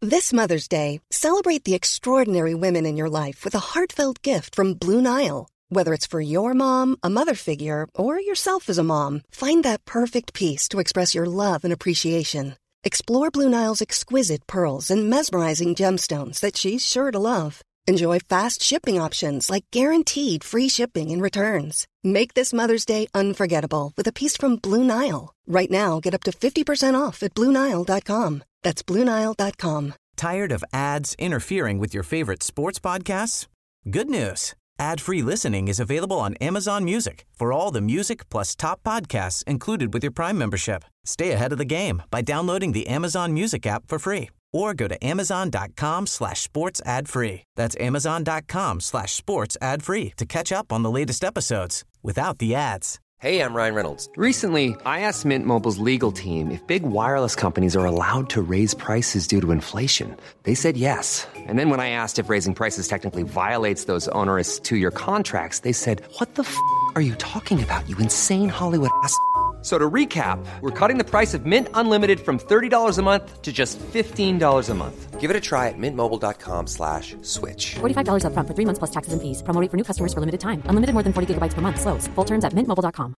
This Mother's Day, celebrate the extraordinary women in your life with a heartfelt gift from Blue Nile. Whether it's for your mom, a mother figure, or yourself as a mom, find that perfect piece to express your love and appreciation. Explore Blue Nile's exquisite pearls and mesmerizing gemstones that she's sure to love. Enjoy fast shipping options like guaranteed free shipping and returns. Make this Mother's Day unforgettable with a piece from Blue Nile. Right now, get up to 50% off at BlueNile.com. That's BlueNile.com. Tired of ads interfering with your favorite sports podcasts? Good news. Ad-free listening is available on Amazon Music for all the music plus top podcasts included with your Prime membership. Stay ahead of the game by downloading the Amazon Music app for free or go to amazon.com/sports ad free. That's amazon.com/sports ad free to catch up on the latest episodes without the ads. Hey, I'm Ryan Reynolds. Recently, I asked Mint Mobile's legal team if big wireless companies are allowed to raise prices due to inflation. They said yes. And then when I asked if raising prices technically violates those onerous 2-year contracts, they said, "What the f*** are you talking about, you insane Hollywood ass?" So to recap, we're cutting the price of Mint Unlimited from $30 a month to just $15 a month. Give it a try at mintmobile.com/switch. $45 up front for 3 months plus taxes and fees. Promo rate for new customers for limited time. Unlimited more than 40 gigabytes per month. Slows full terms at mintmobile.com.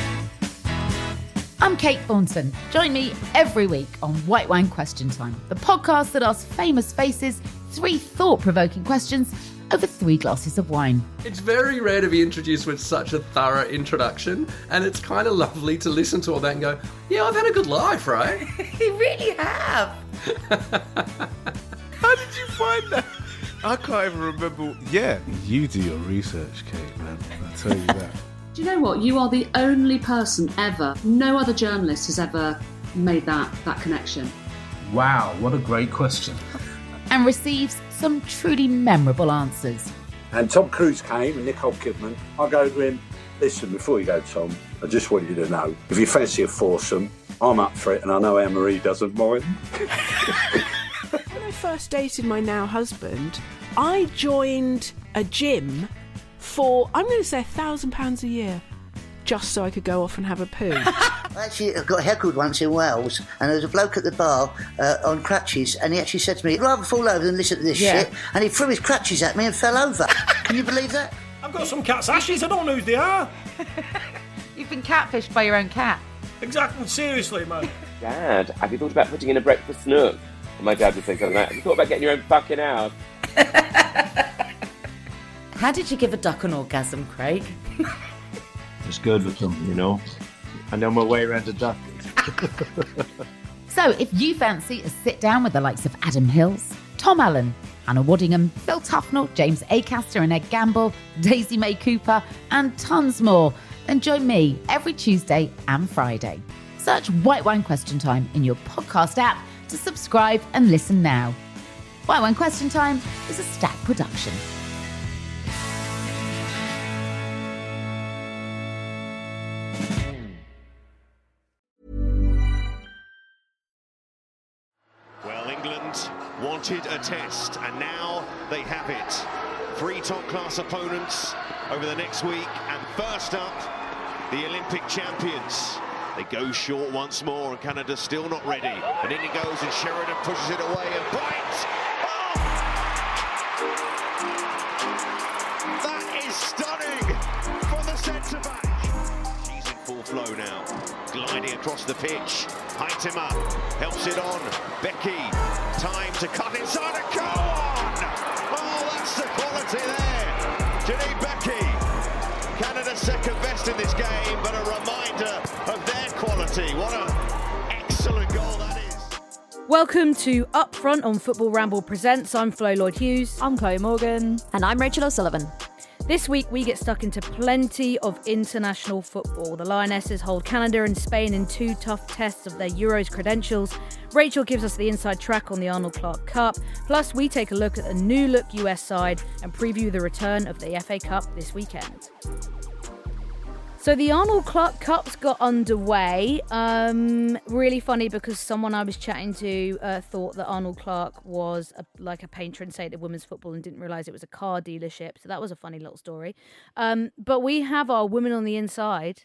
I'm Kate Thornton. Join me every week on White Wine Question Time, the podcast that asks famous faces 3 thought-provoking questions over 3 glasses of wine. It's very rare to be introduced with such a thorough introduction, and it's kind of lovely to listen to all that and go, yeah, I've had a good life, right? You really have. How did you find that? I can't even remember. Yeah, you do your research, Kate, man. I'll tell you that. Do you know what? You are the only person ever, no other journalist has ever made that connection. Wow, what a great question. And receives some truly memorable answers. And Tom Cruise came and Nicole Kidman. I go to him, listen, before you go, Tom, I just want you to know, if you fancy a foursome, I'm up for it and I know Anne-Marie doesn't mind. When I first dated my now husband, I joined a gym for, I'm going to say £1,000 a year, just so I could go off and have a poo. Actually, I got heckled once in Wales, and there was a bloke at the bar on crutches, and he actually said to me, "I'd rather fall over than listen to this shit," and he threw his crutches at me and fell over. Can you believe that? I've got some cat's ashes, I don't know who they are. You've been catfished by your own cat. Exactly, seriously, man. Dad, have you thought about putting in a breakfast nook? And my dad would say something like, have you thought about getting your own fucking house? How did you give a duck an orgasm, Craig? It's good with them, you know. I know my way around a duck. So if you fancy a sit down with the likes of Adam Hills, Tom Allen, Hannah Waddingham, Phil Tufnell, James Acaster and Ed Gamble, Daisy May Cooper, and tons more, then join me every Tuesday and Friday. Search White Wine Question Time in your podcast app to subscribe and listen now. White Wine Question Time is a Stack production. Wanted a test, and now they have it. 3 top-class opponents over the next week, and first up, the Olympic champions. They go short once more, and Canada's still not ready. And in it goes, and Sheridan pushes it away and bites. Oh! That is stunning from the centre-back. She's in full flow now, gliding across the pitch. Heights him up, helps it on. Becky, time to cut inside and go on! Oh, that's the quality there. Janine Becky, Canada's second best in this game, but a reminder of their quality. What an excellent goal that is. Welcome to Up Front on Football Ramble Presents. I'm Flo Lloyd-Hughes. I'm Chloe Morgan. And I'm Rachel O'Sullivan. This week we get stuck into plenty of international football. The Lionesses hold Canada and Spain in 2 tough tests of their Euros credentials. Rachel gives us the inside track on the Arnold Clark Cup. Plus we take a look at the new look US side and preview the return of the FA Cup this weekend. So the Arnold Clark Cup's got underway. Really funny because someone I was chatting to thought that Arnold Clark was like a patron saint of women's football and didn't realise it was a car dealership. So that was a funny little story. But we have our women on the inside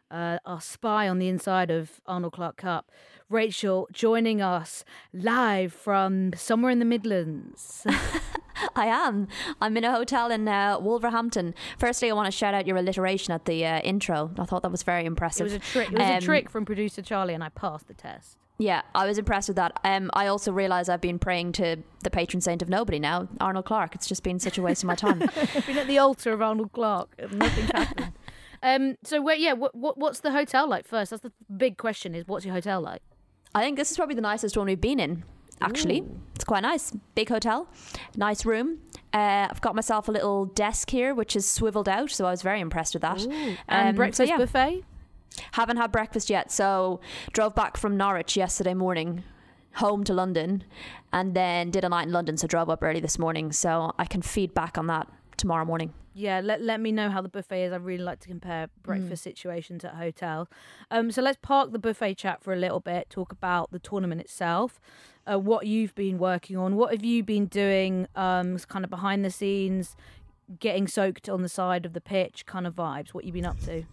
our spy on the inside of Arnold Clark Cup. Rachel joining us live from somewhere in the Midlands. I am. I'm in a hotel in Wolverhampton. Firstly, I want to shout out your alliteration at the intro. I thought that was very impressive. It was a trick. It was a trick from producer Charlie, and I passed the test. Yeah, I was impressed with that. I also realise I've been praying to the patron saint of nobody now, Arnold Clark. It's just been such a waste of my time. I've been at the altar of Arnold Clark. Nothing's happened. So, what's the hotel like first? That's the big question is, what's your hotel like? I think this is probably the nicest one we've been in, actually. Ooh. It's quite nice. Big hotel, nice room. I've got myself a little desk here, which is swiveled out, so I was very impressed with that. And breakfast buffet? Haven't had breakfast yet, so drove back from Norwich yesterday morning, home to London, and then did a night in London, so drove up early this morning, so I can feed back on that tomorrow morning. Yeah, let me know how the buffet is. I really like to compare breakfast situations at hotels. So let's park the buffet chat for a little bit, talk about the tournament itself, what you've been working on, what have you been doing kind of behind the scenes, getting soaked on the side of the pitch kind of vibes, what you've been up to.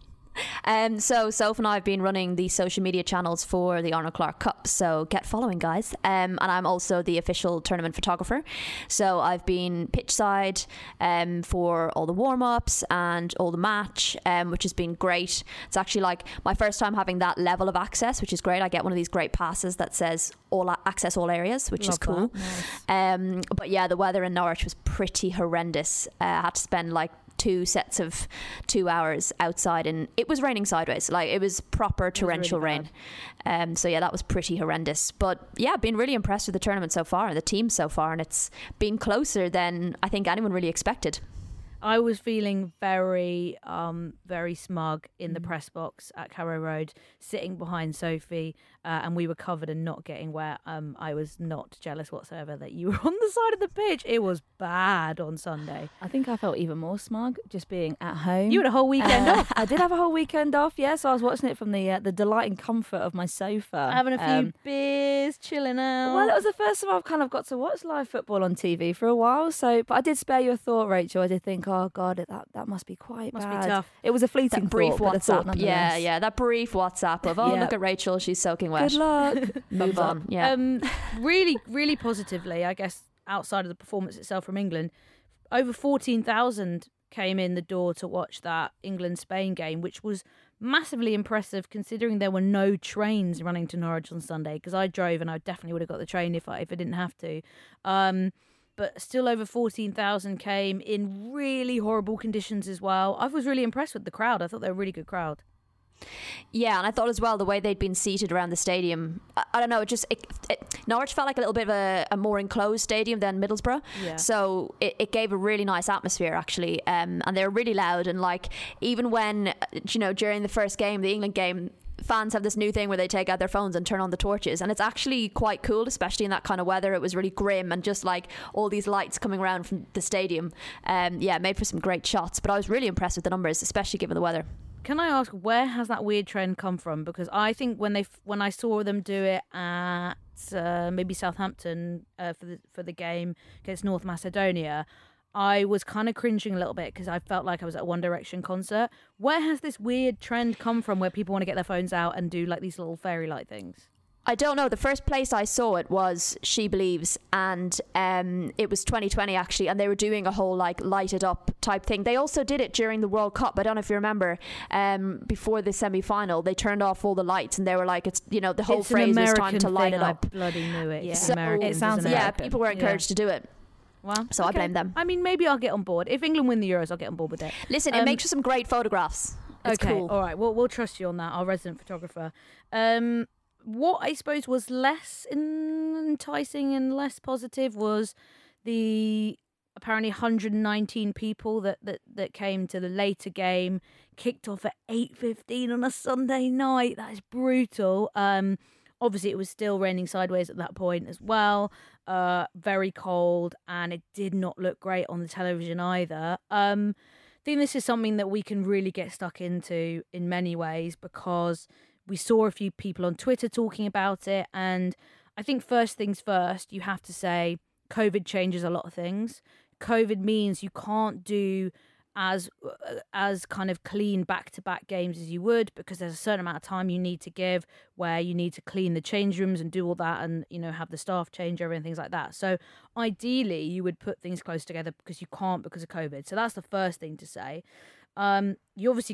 So Soph and I have been running the social media channels for the Arnold Clark Cup, so get following, guys. And I'm also the official tournament photographer, so I've been pitch side for all the warm-ups and all the match, which has been great. It's actually like my first time having that level of access, which is great. I get one of these great passes that says access all areas, which is cool. Nice. But yeah, the weather in Norwich was pretty horrendous. I had to spend like 2 sets of 2 hours outside, and it was raining sideways. Like, it was proper torrential rain. So yeah, that was pretty horrendous. But yeah, I've been really impressed with the tournament so far and the team so far, and it's been closer than I think anyone really expected. I was feeling very, very smug in the press box at Carrow Road, sitting behind Sophie, and we were covered and not getting wet. I was not jealous whatsoever that you were on the side of the pitch. It was bad on Sunday. I think I felt even more smug just being at home. You had a whole weekend off. I did have a whole weekend off, yeah. So I was watching it from the delight and comfort of my sofa. Having a few beers, chilling out. Well, it was the first time I've kind of got to watch live football on TV for a while. So, but I did spare you a thought, Rachel. I did think, oh God, that must be quite bad. Must be tough. It was a fleeting that brief thought, WhatsApp. Yeah, that brief WhatsApp of, look at Rachel, she's soaking wet. Good luck. Move on. Yeah. Really, really positively, I guess, outside of the performance itself from England, over 14,000 came in the door to watch that England-Spain game, which was massively impressive considering there were no trains running to Norwich on Sunday, because I drove and I definitely would have got the train if I didn't have to. But still over 14,000 came in really horrible conditions as well. I was really impressed with the crowd. I thought they were a really good crowd. Yeah, and I thought as well the way they'd been seated around the stadium, I don't know, Norwich felt like a little bit of a more enclosed stadium than Middlesbrough. Yeah. So it gave a really nice atmosphere actually, and they were really loud, and like even when during the first game, the England game, fans have this new thing where they take out their phones and turn on the torches, and it's actually quite cool, especially in that kind of weather. It was really grim, and just like all these lights coming around from the stadium, made for some great shots. But I was really impressed with the numbers, especially given the weather. Can I ask, where has that weird trend come from? Because I think when I saw them do it at maybe Southampton for the game against North Macedonia, I was kind of cringing a little bit because I felt like I was at a One Direction concert. Where has this weird trend come from where people want to get their phones out and do like these little fairy light things? I don't know. The first place I saw it was She Believes, and it was 2020 actually, and they were doing a whole like lighted up type thing. They also did it during the World Cup. I don't know if you remember, before the semi-final, they turned off all the lights and they were like, it's the whole phrase was time to light it up. I bloody knew it. Yeah. So, it sounds people were encouraged to do it. Well, so I blame them. I mean, maybe I'll get on board. If England win the Euros, I'll get on board with it. Listen, it makes for some great photographs. It's cool. All right. Well, we'll trust you on that, our resident photographer. What I suppose was less enticing and less positive was the apparently 119 people that came to the later game, kicked off at 8:15 on a Sunday night. That is brutal. Obviously, it was still raining sideways at that point as well. Very cold, and it did not look great on the television either. I think this is something that we can really get stuck into in many ways, because we saw a few people on Twitter talking about it, and I think first things first, you have to say COVID changes a lot of things. COVID means you can't do as kind of clean back-to-back games as you would, because there's a certain amount of time you need to give where you need to clean the change rooms and do all that, and have the staff change over and things like that. So ideally you would put things close together, because you can't because of COVID. So that's the first thing to say. You obviously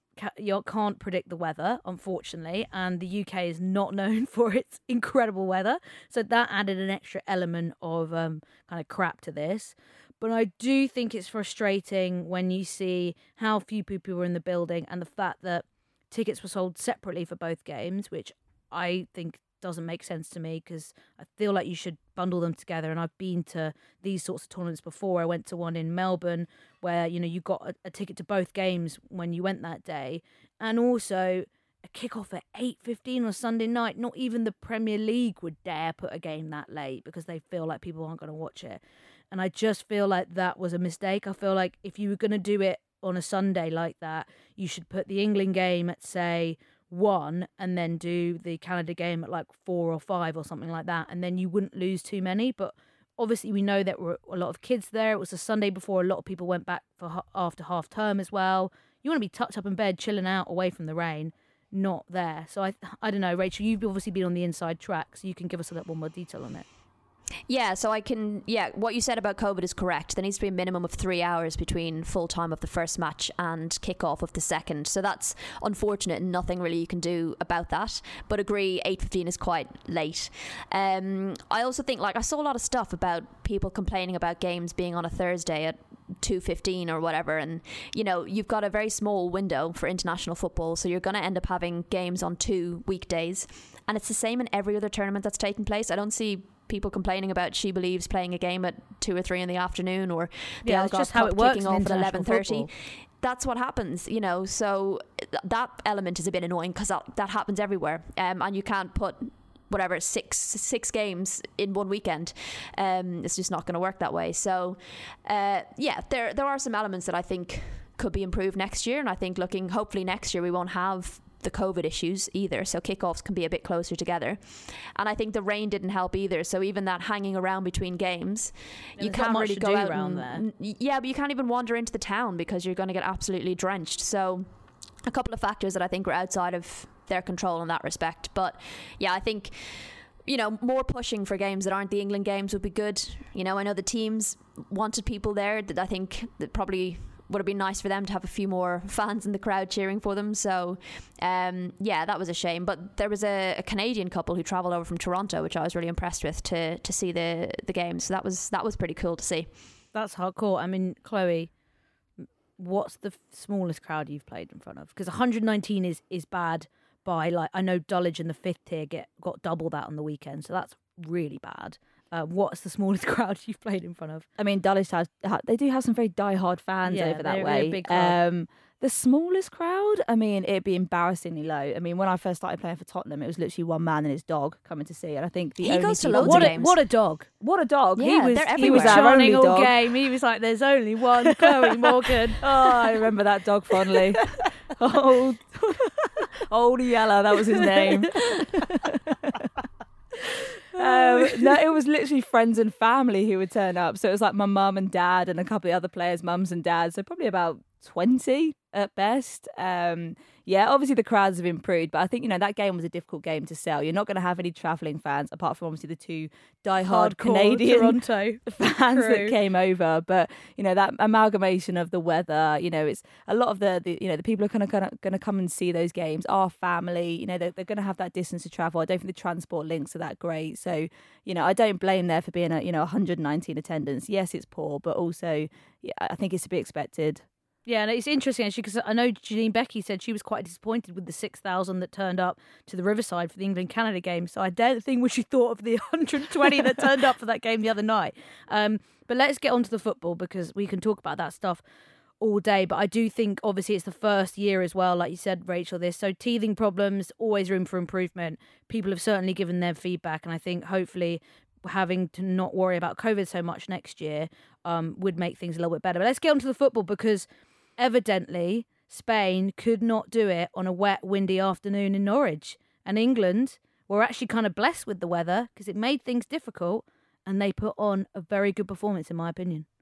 can't predict the weather, unfortunately, and the UK is not known for its incredible weather, so that added an extra element of kind of crap to this. But I do think it's frustrating when you see how few people were in the building, and the fact that tickets were sold separately for both games, which I think doesn't make sense to me, because I feel like you should bundle them together. And I've been to these sorts of tournaments before. I went to one in Melbourne where you got a ticket to both games when you went that day, and also a kickoff at 8:15 on Sunday night. Not even the Premier League would dare put a game that late, because they feel like people aren't going to watch it. And I just feel like that was a mistake. I feel like if you were going to do it on a Sunday like that, you should put the England game at, say, 1, and then do the Canada game at like 4 or 5 or something like that, and then you wouldn't lose too many. But obviously we know that were a lot of kids there. It was a Sunday before a lot of people went back for after half term as well. You want to be tucked up in bed, chilling out away from the rain, not there. So I don't know, Rachel, you've obviously been on the inside track, so you can give us a little more detail on it. Yeah, so what you said about COVID is correct. There needs to be a minimum of 3 hours between full time of the first match and kickoff of the second. So that's unfortunate, and nothing really you can do about that. But agree, 8:15 is quite late. I also think, I saw a lot of stuff about people complaining about games being on a Thursday at 2:15 or whatever, and you've got a very small window for international football, so you're going to end up having games on 2 weekdays, and it's the same in every other tournament that's taking place. I don't see people complaining about She Believes playing a game at 2 or 3 in the afternoon, or the Algarve just Cup how it works kicking off at 11:30. Football. That's what happens, so that element is a bit annoying, because that happens everywhere, and you can't put whatever six games in one weekend. It's just not going to work that way. So there are some elements that I think could be improved next year, and I think hopefully next year we won't have the COVID issues either, so kickoffs can be a bit closer together. And I think the rain didn't help either, so even that hanging around between games, you can't really go out around there. Yeah, but you can't even wander into the town, because you're going to get absolutely drenched. So a couple of factors that I think were outside of their control in that respect. But yeah, I think more pushing for games that aren't the England games would be good. I know the teams wanted people there. That I think that probably would have been nice for them to have a few more fans in the crowd cheering for them. So that was a shame. But there was a Canadian couple who travelled over from Toronto, which I was really impressed with, to see the game. So that was pretty cool to see. That's hardcore. I mean, Chloe, what's the smallest crowd you've played in front of? Because 119 is bad by, I know Dulwich in the 5th tier got double that on the weekend, so that's really bad. What's the smallest crowd you've played in front of? I mean, Dulwich they do have some very diehard fans over that way. A big crowd. The smallest crowd, I mean, it'd be embarrassingly low. I mean, when I first started playing for Tottenham, it was literally one man and his dog coming to see. And I think he goes to loads of games. What a dog! What a dog! Yeah, he was our only all dog. game. He was like, "There's only one Chloe Morgan." Oh, I remember that dog fondly. Old Yeller, that was his name. No, it was literally friends and family who would turn up. So it was like my mum and dad and a couple of other players' mums and dads. So probably about 20 at best. Obviously the crowds have improved, but I think that game was a difficult game to sell. You're not going to have any travelling fans, apart from obviously the 2 diehard Canadian Toronto fans that came over. But that amalgamation of the weather, it's a lot of the people are going to come and see those games. Our family, they're going to have that distance to travel. I don't think the transport links are that great. So I don't blame there for being 119 attendance. Yes, it's poor, but also I think it's to be expected. Yeah, and it's interesting actually, because I know Janine Becky said she was quite disappointed with the 6,000 that turned up to the Riverside for the England-Canada game. So I don't think what she thought of the 120 that turned up for that game the other night. But let's get on to the football, because we can talk about that stuff all day. But I do think, obviously, it's the first year as well, like you said, Rachel, so teething problems, always room for improvement. People have certainly given their feedback, and I think hopefully having to not worry about COVID so much next year would make things a little bit better. But let's get on to the football, because evidently Spain could not do it on a wet, windy afternoon in Norwich. And England were actually kind of blessed with the weather, because it made things difficult, and they put on a very good performance, in my opinion.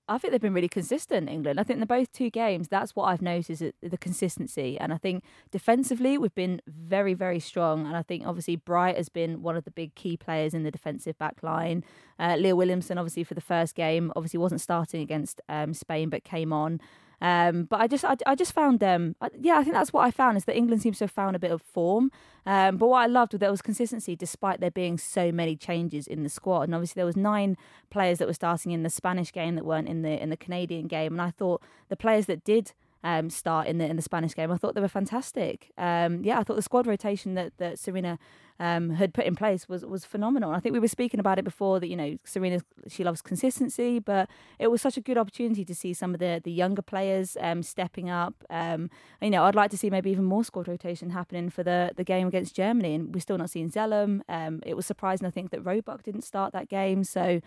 I think they've been really consistent, England. I think in both 2 games, that's what I've noticed, is the consistency. And I think defensively, we've been very, very strong. And I think obviously Bright has been one of the big key players in the defensive back line. Leah Williamson, obviously for the first game, obviously wasn't starting against Spain, but came on. But I just found I think that's what I found, is that England seems to have found a bit of form. But what I loved was there was consistency despite there being so many changes in the squad. And obviously there was 9 players that were starting in the Spanish game that weren't in the Canadian game. And I thought the players that did start in the Spanish game, I thought they were fantastic. I thought the squad rotation that Sarina had put in place was phenomenal. I think we were speaking about it before, that Sarina, she loves consistency, but it was such a good opportunity to see some of the younger players stepping up. I'd like to see maybe even more squad rotation happening for the game against Germany, and we're still not seeing Zellum. It was surprising, I think, that Roebuck didn't start that game, so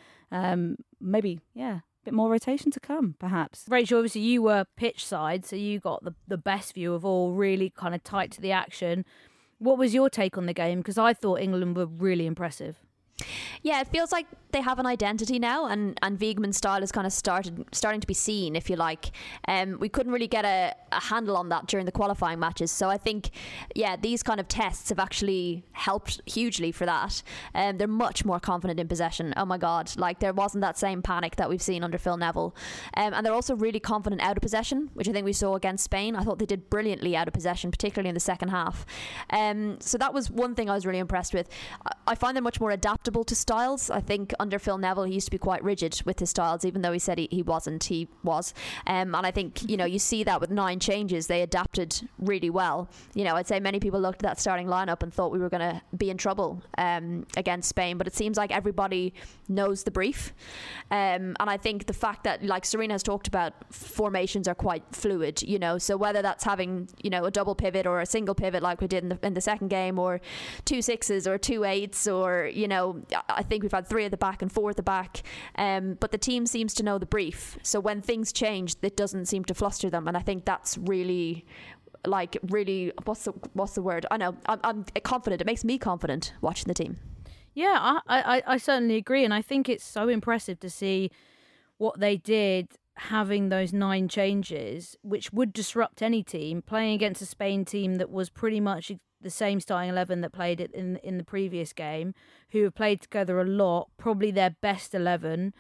maybe bit more rotation to come, perhaps. Rachel, obviously you were pitch side, so you got the best view of all, really kind of tight to the action. What was your take on the game? Because I thought England were really impressive. Yeah, it feels like they have an identity now, and Wiegmann's style is kind of starting to be seen, if you like. We couldn't really get a handle on that during the qualifying matches, so I think, these kind of tests have actually helped hugely for that. They're much more confident in possession. Oh my God, like there wasn't that same panic that we've seen under Phil Neville. And they're also really confident out of possession, which I think we saw against Spain. I thought they did brilliantly out of possession, particularly in the second half. So that was one thing I was really impressed with. I find them much more adaptable to styles. I think under Phil Neville, he used to be quite rigid with his styles, even though he said he wasn't. He was. And I think, you see that with 9 changes, they adapted really well. I'd say many people looked at that starting lineup and thought we were going to be in trouble against Spain, but it seems like everybody knows the brief. And I think the fact that, like Sarina has talked about, formations are quite fluid, so whether that's having, a double pivot or a single pivot like we did in the second game, or 2 6s or 2 8s, or, I think we've had 3 at the back and 4 at the back, but the team seems to know the brief, so when things change, it doesn't seem to fluster them, and I think that's really what's the word? I know, I'm confident. It makes me confident watching the team. Yeah, I certainly agree, and I think it's so impressive to see what they did, having those 9 changes, which would disrupt any team, playing against a Spain team that was pretty much the same starting 11 that played it in the previous game, who have played together a lot, probably their best 11,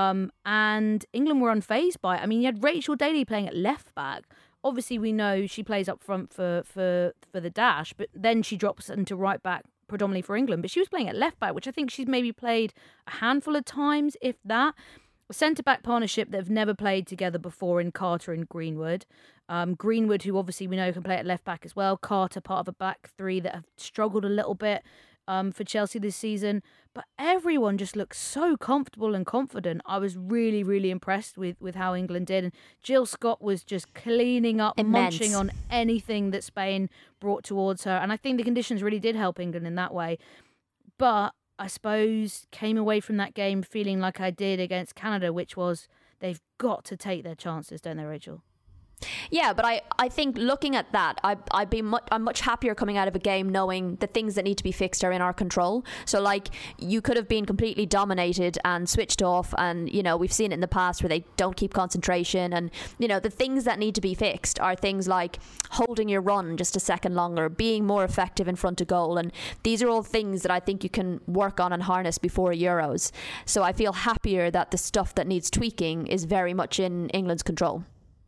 and England were unfazed by it. I mean, you had Rachel Daly playing at left back. Obviously, we know she plays up front for the Dash, but then she drops into right back predominantly for England. But she was playing at left back, which I think she's maybe played a handful of times, if that. A centre-back partnership that have never played together before in Carter and Greenwood. Greenwood, who obviously we know can play at left back as well. Carter, part of a back 3 that have struggled a little bit for Chelsea this season. But everyone just looks so comfortable and confident. I was really, really impressed with how England did. And Jill Scott was just cleaning up, munching on anything that Spain brought towards her. And I think the conditions really did help England in that way. But I suppose came away from that game feeling like I did against Canada, which was they've got to take their chances, don't they, Rachel? Yeah, but I think looking at that, I'm much happier coming out of a game knowing the things that need to be fixed are in our control. So like you could have been completely dominated and switched off, and we've seen it in the past where they don't keep concentration, and the things that need to be fixed are things like holding your run just a second longer, being more effective in front of goal, and these are all things that I think you can work on and harness before Euros. So I feel happier that the stuff that needs tweaking is very much in England's control.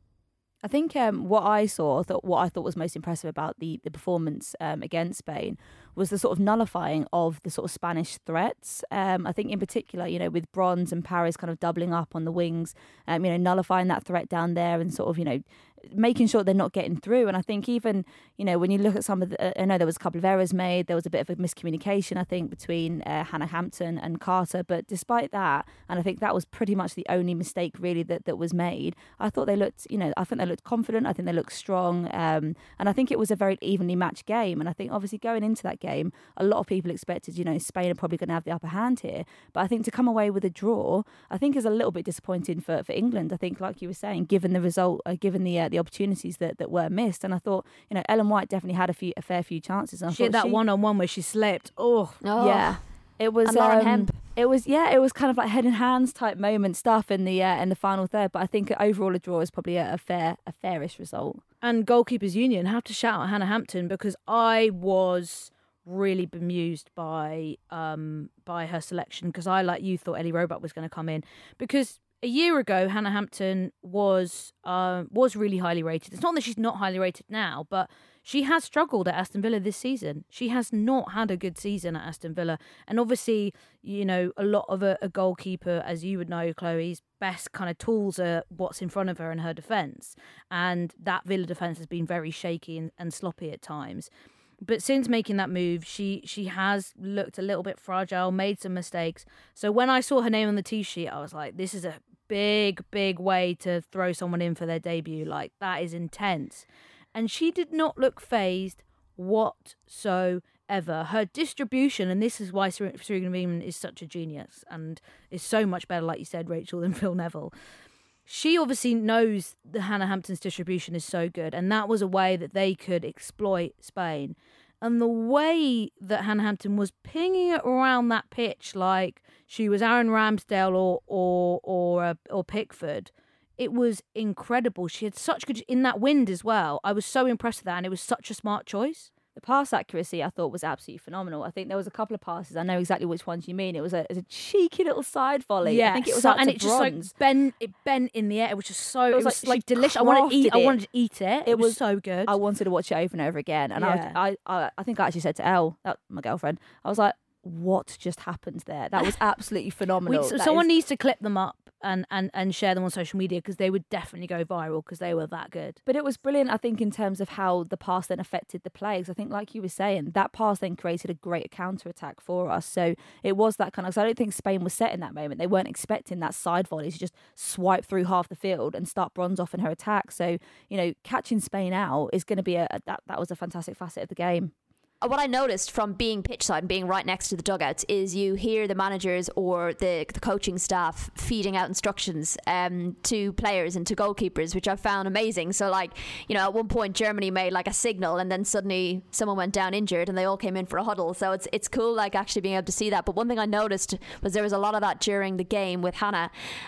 I think what I thought was most impressive about the performance against Spain was the sort of nullifying of the sort of Spanish threats. I think in particular, with Bronze and Paris kind of doubling up on the wings, nullifying that threat down there and sort of, making sure they're not getting through. And I think even, when you look at some of the, I know there was a couple of errors made, there was a bit of a miscommunication, I think, between Hannah Hampton and Carter. But despite that, and I think that was pretty much the only mistake really that was made, I thought they looked, I think they looked confident, I think they looked strong. And I think it was a very evenly matched game. And I think obviously going into that game, a lot of people expected, Spain are probably going to have the upper hand here. But I think to come away with a draw, I think is a little bit disappointing for England. I think, like you were saying, given the result, given the opportunities that were missed. And I thought, Ellen White definitely had a fair few chances. And she had that one-on-one where she slipped. Oh. Yeah. It was and Lauren Hemp. It was kind of like head and hands type moment stuff in the final third. But I think overall a draw is probably a fairish result. And Goalkeepers Union have to shout out Hannah Hampton, because I was really bemused by her selection, because I, like you, thought Ellie Roebuck was going to come in, because a year ago Hannah Hampton was really highly rated. It's not that she's not highly rated now, but she has struggled at Aston Villa this season. She has not had a good season at Aston Villa. And obviously, you know, a lot of a goalkeeper, as you would know, Chloe's best kind of tools are what's in front of her and her defence. And that Villa defence has been very shaky and sloppy at times. But since making that move, she has looked a little bit fragile, made some mistakes. So when I saw her name on the tee sheet, I was like, this is a big, big way to throw someone in for their debut. Like, that is intense. And she did not look phased whatsoever. Her distribution, and this is why Serena Beeman is such a genius and is so much better, like you said, Rachel, than Phil Neville. She obviously knows that Hannah Hampton's distribution is so good, and that was a way that they could exploit Spain. And the way that Hannah Hampton was pinging it around that pitch like she was Aaron Ramsdale or Pickford, it was incredible. She had such good in that wind as well. I was so impressed with that, and it was such a smart choice. The pass accuracy I thought was absolutely phenomenal. I think there was a couple of passes. I know exactly which ones you mean. It was a cheeky little side volley. Yeah, I think it was and it just like bent in the air. It was just so. It was like delicious. I wanted to eat it. It was so good. I wanted to watch it over and over again. And I think I actually said to Elle, my girlfriend, I was like, what just happened there? That was absolutely phenomenal. Someone needs to clip them up and share them on social media, because they would definitely go viral because they were that good. But it was brilliant, I think, in terms of how the pass then affected the play. Because I think, like you were saying, that pass then created a great counter-attack for us. So it was that kind of... So I don't think Spain was set in that moment. They weren't expecting that side volley to just swipe through half the field and start Bronze off in her attack. So, you know, catching Spain out is going to be that was a fantastic facet of the game. What I noticed from being pitchside and being right next to the dugouts is you hear the managers or the coaching staff feeding out instructions to players and to goalkeepers, which I found amazing. So, like, you know, at one point Germany made like a signal, and then suddenly someone went down injured and they all came in for a huddle. So it's cool, like, actually being able to see that. But one thing I noticed was there was a lot of that during the game with Hannah,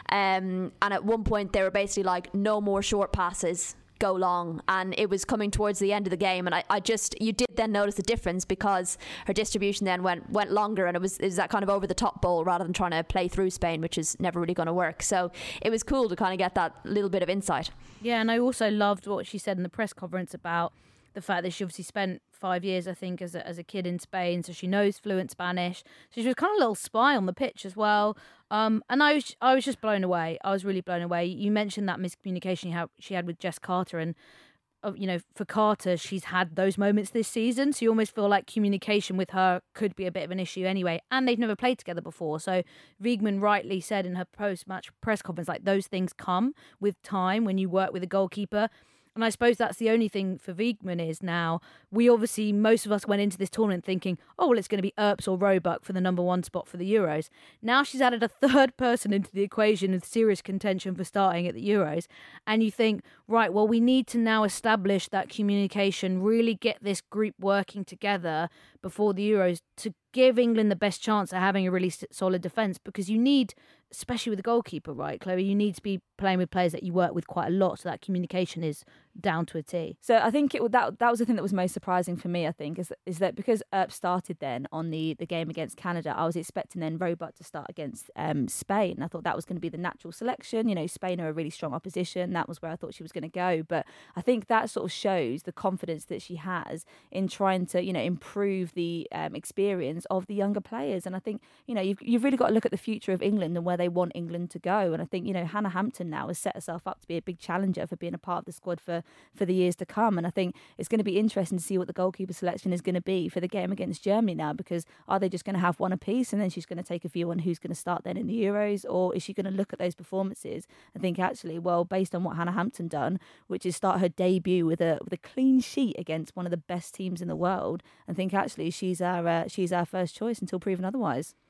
and at one point they were basically like, no more short passes, go long, and it was coming towards the end of the game, and I just, you did then notice the difference, because her distribution then went longer, and it was that kind of over the top ball rather than trying to play through Spain, which is never really going to work. So it was cool to kind of get that little bit of insight. Yeah, and I also loved what she said in the press conference about the fact that she obviously spent 5 years, I think, as a kid in Spain, so she knows fluent Spanish. So she was kind of a little spy on the pitch as well. And I was just blown away. I was really blown away. You mentioned that miscommunication she had with Jess Carter, and you know, for Carter, she's had those moments this season, so you almost feel like communication with her could be a bit of an issue anyway. And they've never played together before, so Wiegman rightly said in her post-match press conference, like, those things come with time when you work with a goalkeeper. And I suppose that's the only thing for Wiegman is now, we obviously, most of us went into this tournament thinking, oh, well, it's going to be Earps or Roebuck for the number one spot for the Euros. Now she's added a third person into the equation with serious contention for starting at the Euros. And you think, right, well, we need to now establish that communication, really get this group working together before the Euros to give England the best chance of having a really solid defence, because you need, especially with the goalkeeper, right, Chloe, you need to be playing with players that you work with quite a lot, so that communication is down to a T. So I think that was the thing that was most surprising for me, I think, is that because Earp started then on the game against Canada, I was expecting then Roebuck to start against Spain. I thought that was going to be the natural selection. You know, Spain are a really strong opposition. That was where I thought she was going to go. But I think that sort of shows the confidence that she has in trying to, you know, improve the experience of the younger players. And I think, you know, you've really got to look at the future of England and where they want England to go. And I think, you know, Hannah Hampton now has set herself up to be a big challenger for being a part of the squad for the years to come. And I think it's going to be interesting to see what the goalkeeper selection is going to be for the game against Germany now, because are they just going to have one apiece and then she's going to take a view on who's going to start then in the Euros, or is she going to look at those performances and think, actually, well, based on what Hannah Hampton done, which is start her debut with a clean sheet against one of the best teams in the world, and think, actually, she's our first choice until proven otherwise.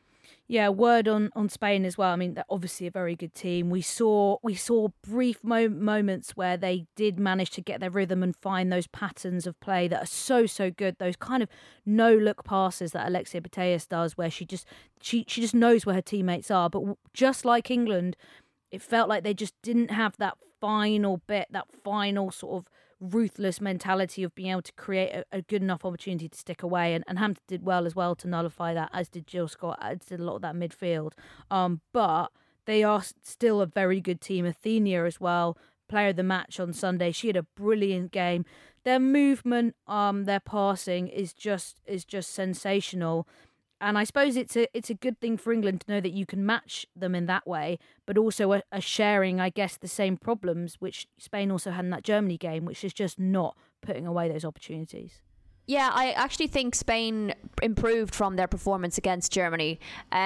Yeah, word on Spain as well. I mean, they're obviously a very good team. We saw brief moments where they did manage to get their rhythm and find those patterns of play that are so good. Those kind of no-look passes that Alexia Putellas does, where she just knows where her teammates are. But just like England, it felt like they just didn't have that final bit, that final sort of ruthless mentality of being able to create a good enough opportunity to stick away, and Hampton did well as well to nullify that, as did Jill Scott, as did a lot of that midfield. But they are still a very good team. Athenia as well, player of the match on Sunday. She had a brilliant game. Their movement, their passing is just sensational. And I suppose it's a good thing for England to know that you can match them in that way, but also are sharing, I guess, the same problems which Spain also had in that Germany game, which is just not putting away those opportunities. Yeah, I actually think Spain improved from their performance against Germany.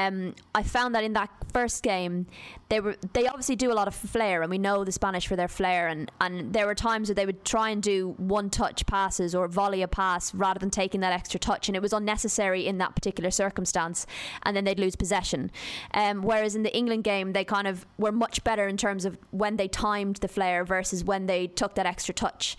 I found that in that first game, they obviously do a lot of flair, and we know the Spanish for their flair, and there were times where they would try and do one-touch passes or volley a pass rather than taking that extra touch, and it was unnecessary in that particular circumstance, and then they'd lose possession. Whereas in the England game, they kind of were much better in terms of when they timed the flair versus when they took that extra touch.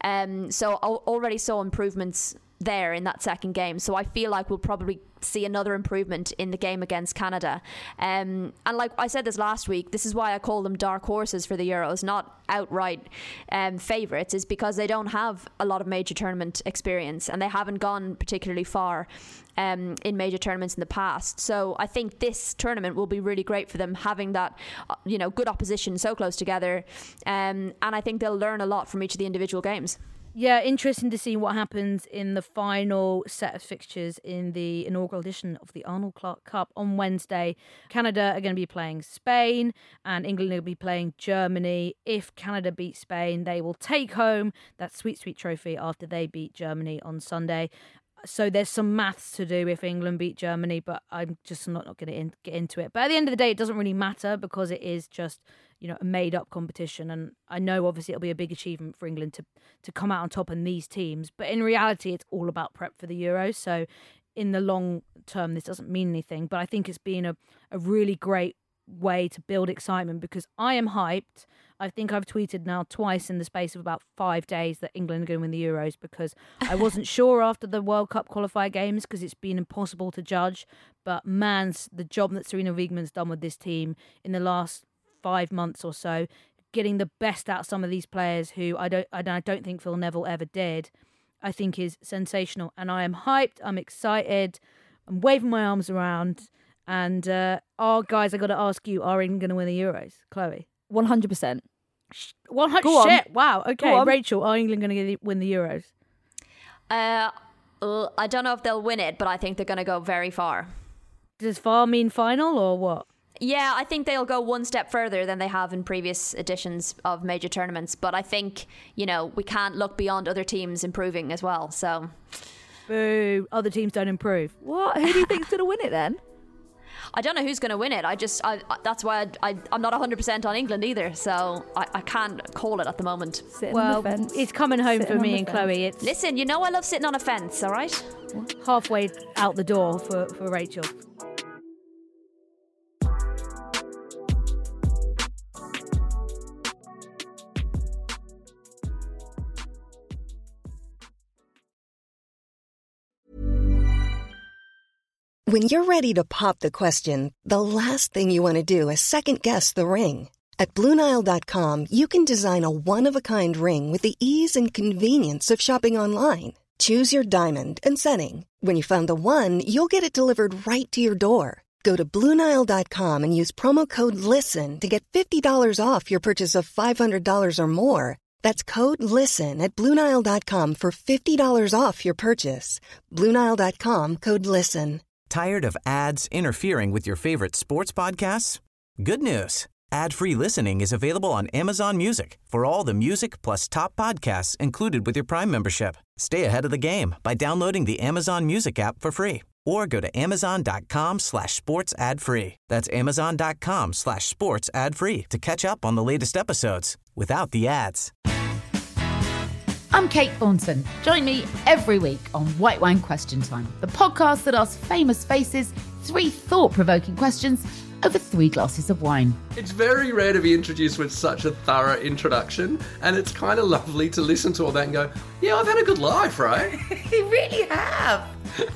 So I already saw improvements there in that second game, so I feel like we'll probably see another improvement in the game against Canada, and like I said this last week, this is why I call them dark horses for the Euros, not outright favourites, is because they don't have a lot of major tournament experience and they haven't gone particularly far in major tournaments in the past. So I think this tournament will be really great for them, having that good opposition so close together, and I think they'll learn a lot from each of the individual games. Yeah, interesting to see what happens in the final set of fixtures in the inaugural edition of the Arnold Clark Cup on Wednesday. Canada are going to be playing Spain and England will be playing Germany. If Canada beat Spain, they will take home that sweet, sweet trophy after they beat Germany on Sunday. So there's some maths to do if England beat Germany, but I'm just not going to get into it. But at the end of the day, it doesn't really matter because it is just, a made-up competition. And I know, obviously, it'll be a big achievement for England to come out on top in these teams. But in reality, it's all about prep for the Euros. So in the long term, this doesn't mean anything. But I think it's been a really great way to build excitement because I am hyped. I think I've tweeted now twice in the space of about 5 days that England are going to win the Euros because I wasn't sure after the World Cup qualifier games because it's been impossible to judge. But the job that Serena Wiegman's done with this team in the last 5 months or so, getting the best out of some of these players who I don't think Phil Neville ever did, I think is sensational. And I am hyped. I'm excited. I'm waving my arms around. And guys, I got to ask you, are England going to win the Euros? Chloe? 100%. 100%? Shit, wow. Okay, Rachel, are England going to win the Euros? I don't know if they'll win it, but I think they're going to go very far. Does far mean final or what? Yeah, I think they'll go one step further than they have in previous editions of major tournaments. But I think, we can't look beyond other teams improving as well. So, boo, other teams don't improve. What? Who do you think's going to win it then? I don't know who's going to win it. That's why I'm not 100% on England either. So I can't call it at the moment. It's coming home for me and Chloe. Listen, I love sitting on a fence, all right? Halfway out the door for Rachel. When you're ready to pop the question, the last thing you want to do is second-guess the ring. At BlueNile.com, you can design a one-of-a-kind ring with the ease and convenience of shopping online. Choose your diamond and setting. When you find the one, you'll get it delivered right to your door. Go to BlueNile.com and use promo code LISTEN to get $50 off your purchase of $500 or more. That's code LISTEN at BlueNile.com for $50 off your purchase. BlueNile.com, code LISTEN. Tired of ads interfering with your favorite sports podcasts? Good news. Ad-free listening is available on Amazon Music for all the music plus top podcasts included with your Prime membership. Stay ahead of the game by downloading the Amazon Music app for free or go to amazon.com/sports ad free. That's amazon.com/sports ad free to catch up on the latest episodes without the ads. I'm Kate Thornton. Join me every week on White Wine Question Time, the podcast that asks famous faces 3 thought-provoking questions over 3 glasses of wine. It's very rare to be introduced with such a thorough introduction, and it's kind of lovely to listen to all that and go, yeah, I've had a good life, right? You really have.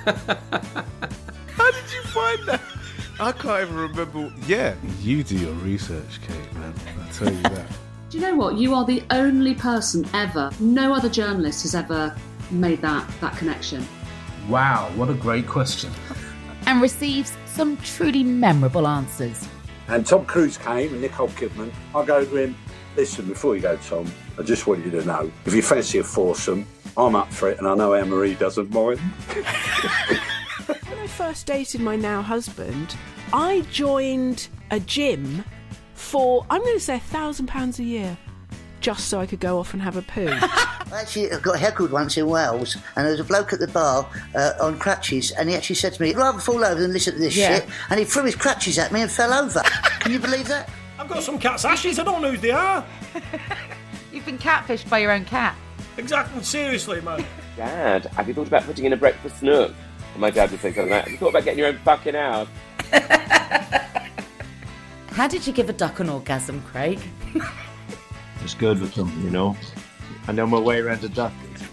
How did you find that? I can't even remember. Yeah, you do your research, Kate, man. I tell you that. Do you know what? You are the only person ever, no other journalist has ever made that connection. Wow, what a great question. And receives some truly memorable answers. And Tom Cruise came and Nicole Kidman. I go to him, listen, before you go, Tom, I just want you to know, if you fancy a foursome, I'm up for it, and I know Anne-Marie doesn't mind. When I first dated my now husband, I joined a gym for, I'm going to say £1,000 a year, just so I could go off and have a poo. Actually, I got heckled once in Wales, and there was a bloke at the bar on crutches, and he actually said to me, I'd rather fall over than listen to this shit, and he threw his crutches at me and fell over. Can you believe that? I've got some cat's ashes, I don't know who they are. You've been catfished by your own cat. Exactly, seriously, man. Dad, have you thought about putting in a breakfast nook? And my dad would say something like that. Have you thought about getting your own fucking house? How did you give a duck an orgasm, Craig? It's good with them, you know. I know my way around a duck.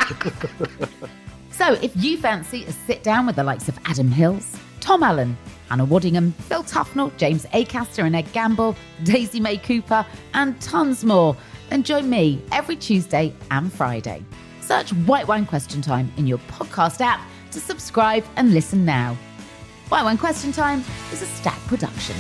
So if you fancy a sit down with the likes of Adam Hills, Tom Allen, Hannah Waddingham, Phil Tufnell, James Acaster and Ed Gamble, Daisy May Cooper and tons more, then join me every Tuesday and Friday. Search White Wine Question Time in your podcast app to subscribe and listen now. White Wine Question Time is a Stack production.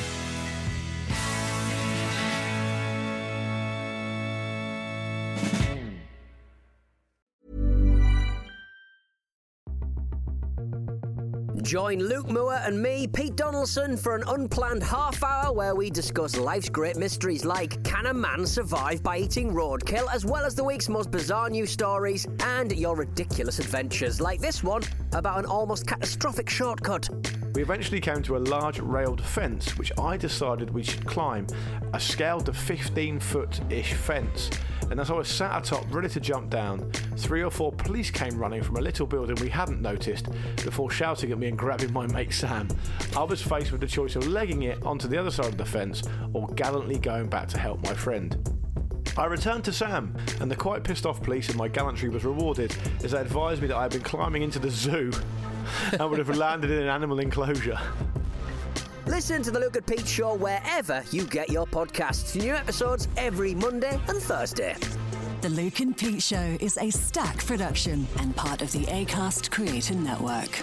Join Luke Moore and me, Pete Donaldson, for an unplanned half hour where we discuss life's great mysteries like, can a man survive by eating roadkill, as well as the week's most bizarre news stories and your ridiculous adventures, like this one about an almost catastrophic shortcut. We eventually came to a large railed fence, which I decided we should climb, a scaled to 15-foot-ish fence. And as I was sat atop, ready to jump down, 3 or 4 police came running from a little building we hadn't noticed before shouting at me and grabbing my mate Sam. I was faced with the choice of legging it onto the other side of the fence or gallantly going back to help my friend. I returned to Sam, and the quite pissed off police and my gallantry was rewarded as they advised me that I had been climbing into the zoo and would have landed in an animal enclosure. Listen to The Luke and Pete Show wherever you get your podcasts. New episodes every Monday and Thursday. The Luke and Pete Show is a Stack production and part of the Acast Creator Network.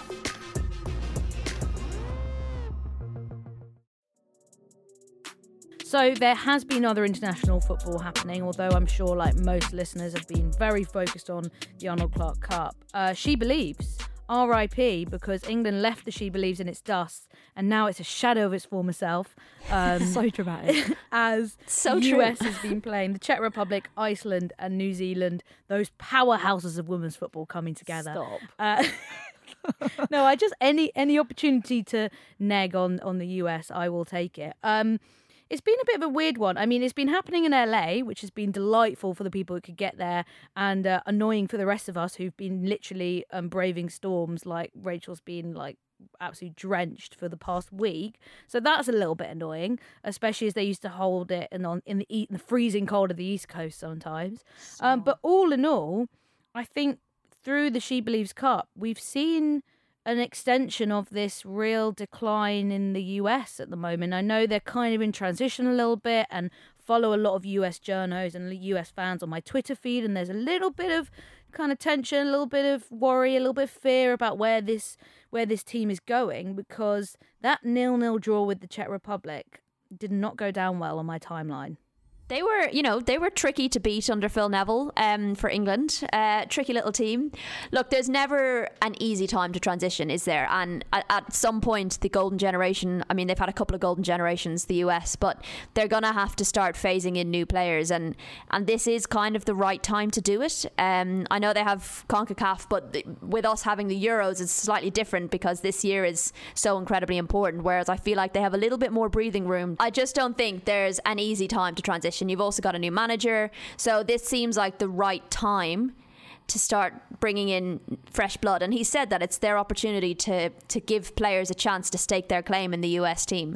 So there has been other international football happening, although I'm sure, like most listeners, have been very focused on the Arnold Clark Cup. She Believes, RIP, because England left the She Believes in its dust, and now it's a shadow of its former self. So dramatic. As So the true. US has been playing the Czech Republic, Iceland and New Zealand, those powerhouses of women's football coming together. Stop. No, I just any opportunity to neg on the US, I will take it. It's been a bit of a weird one. I mean, it's been happening in LA, which has been delightful for the people who could get there, and annoying for the rest of us who've been literally braving storms. Like Rachel's been like absolutely drenched for the past week, so that's a little bit annoying, especially as they used to hold it in the freezing cold of the East Coast sometimes. But all in all, I think through the She Believes Cup, we've seen an extension of this real decline in the US at the moment. I know they're kind of in transition a little bit and follow a lot of US journos and US fans on my Twitter feed, and there's a little bit of kind of tension, a little bit of worry, a little bit of fear about where this team is going, because that 0-0 draw with the Czech Republic did not go down well on my timeline. They were tricky to beat under Phil Neville for England. Tricky little team. Look, there's never an easy time to transition, is there? And at some point, the golden generation, I mean, they've had a couple of golden generations, the US, but they're going to have to start phasing in new players. And this is kind of the right time to do it. I know they have CONCACAF, but with us having the Euros, it's slightly different because this year is so incredibly important, whereas I feel like they have a little bit more breathing room. I just don't think there's an easy time to transition. You've also got a new manager, so this seems like the right time start bringing in fresh blood. And he said that it's their opportunity to give players a chance to stake their claim in the US team.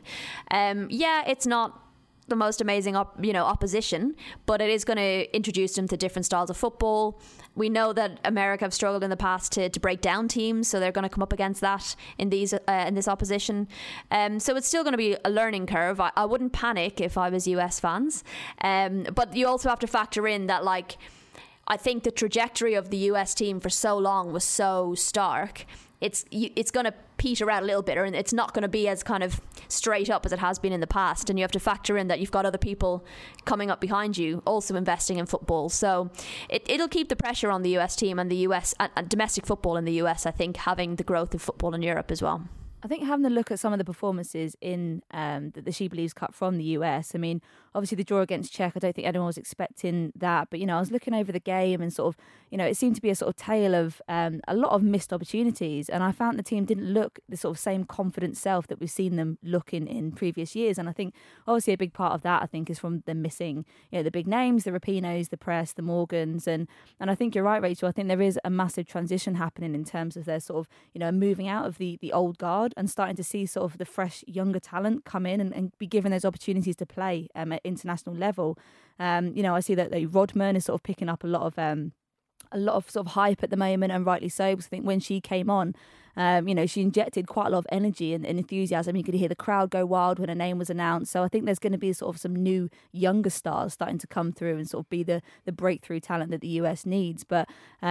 It's not the most amazing opposition, but it is going to introduce them to different styles of football. We know that America have struggled in the past to break down teams, so they're going to come up against that in this opposition. So it's still going to be a learning curve. I wouldn't panic if I was US fans, but you also have to factor in that, like, I think the trajectory of the US team for so long was so stark. It's going to peter out a little bit, and it's not going to be as kind of straight up as it has been in the past. And you have to factor in that you've got other people coming up behind you also investing in football. So it'll keep the pressure on the US team and the US and domestic football in the US, I think, having the growth of football in Europe as well. I think having a look at some of the performances in the She Believes Cup from the US, I mean, obviously the draw against Czech, I don't think anyone was expecting that. But, I was looking over the game and sort of, it seemed to be a sort of tale of a lot of missed opportunities. And I found the team didn't look the sort of same confident self that we've seen them look in previous years. And I think obviously a big part of that, I think, is from them missing, the big names, the Rapinos, the Press, the Morgans. And I think you're right, Rachel. I think there is a massive transition happening in terms of their sort of, moving out of the old guard and starting to see sort of the fresh, younger talent come in and be given those opportunities to play at international level. I see that Rodman is sort of picking up a lot of sort of hype at the moment, and rightly so, because I think when she came on, she injected quite a lot of energy and enthusiasm. You could hear the crowd go wild when her name was announced. So I think there's going to be sort of some new younger stars starting to come through and sort of be the breakthrough talent that the US needs. But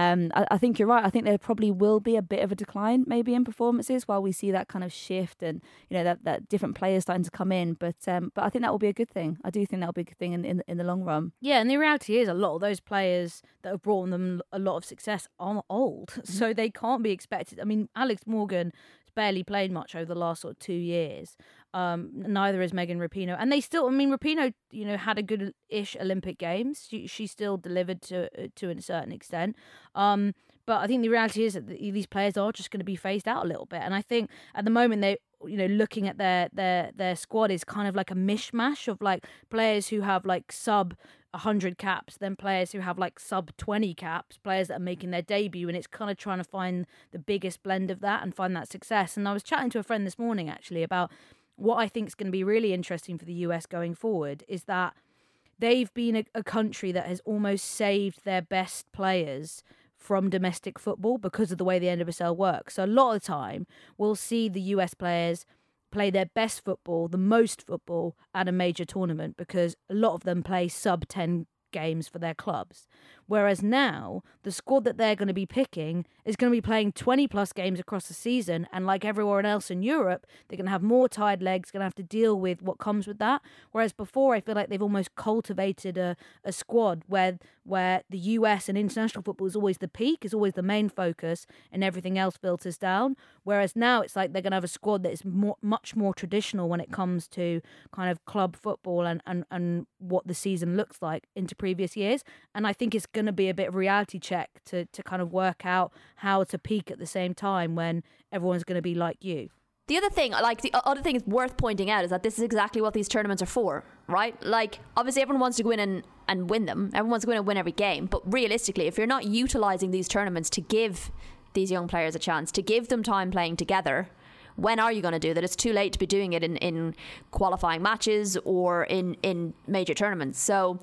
I think you're right. I think there probably will be a bit of a decline maybe in performances while we see that kind of shift and that different players starting to come in. But I think that will be a good thing. I do think that will be a good thing in the long run. Yeah, and the reality is a lot of those players that have brought them a lot of success are old, so they can't be expected. I mean, Alex Morgan has barely played much over the last sort of 2 years. Neither is Megan Rapinoe, and they still. I mean, Rapinoe, had a good-ish Olympic Games. She still delivered to a certain extent. But I think the reality is that these players are just going to be phased out a little bit. And I think at the moment they, looking at their squad is kind of like a mishmash of like players who have like sub 100 caps, then players who have like sub 20 caps, players that are making their debut, and it's kind of trying to find the biggest blend of that and find that success. And I was chatting to a friend this morning actually about what I think is going to be really interesting for the US going forward is that they've been a country that has almost saved their best players from domestic football because of the way the NWSL works. So a lot of the time we'll see the US players play their best football, the most football at a major tournament, because a lot of them play sub 10 games for their clubs. Whereas now, the squad that they're going to be picking is going to be playing 20 plus games across the season, and like everyone else in Europe, they're going to have more tired legs, going to have to deal with what comes with that. Whereas before, I feel like they've almost cultivated a squad where the US and international football is always the peak, is always the main focus, and everything else filters down. Whereas now it's like they're going to have a squad that is much more traditional when it comes to kind of club football and what the season looks like into previous years. And I think it's going to be a bit of a reality check to kind of work out how to peak at the same time when everyone's going to be like you. The other thing is worth pointing out is that this is exactly what these tournaments are for, right? Like, obviously everyone wants to go in and win them. Everyone wants to go in and win every game. But realistically, if you're not utilising these tournaments to give these young players a chance, to give them time playing together, when are you going to do that? It's too late to be doing it in qualifying matches or in major tournaments. So,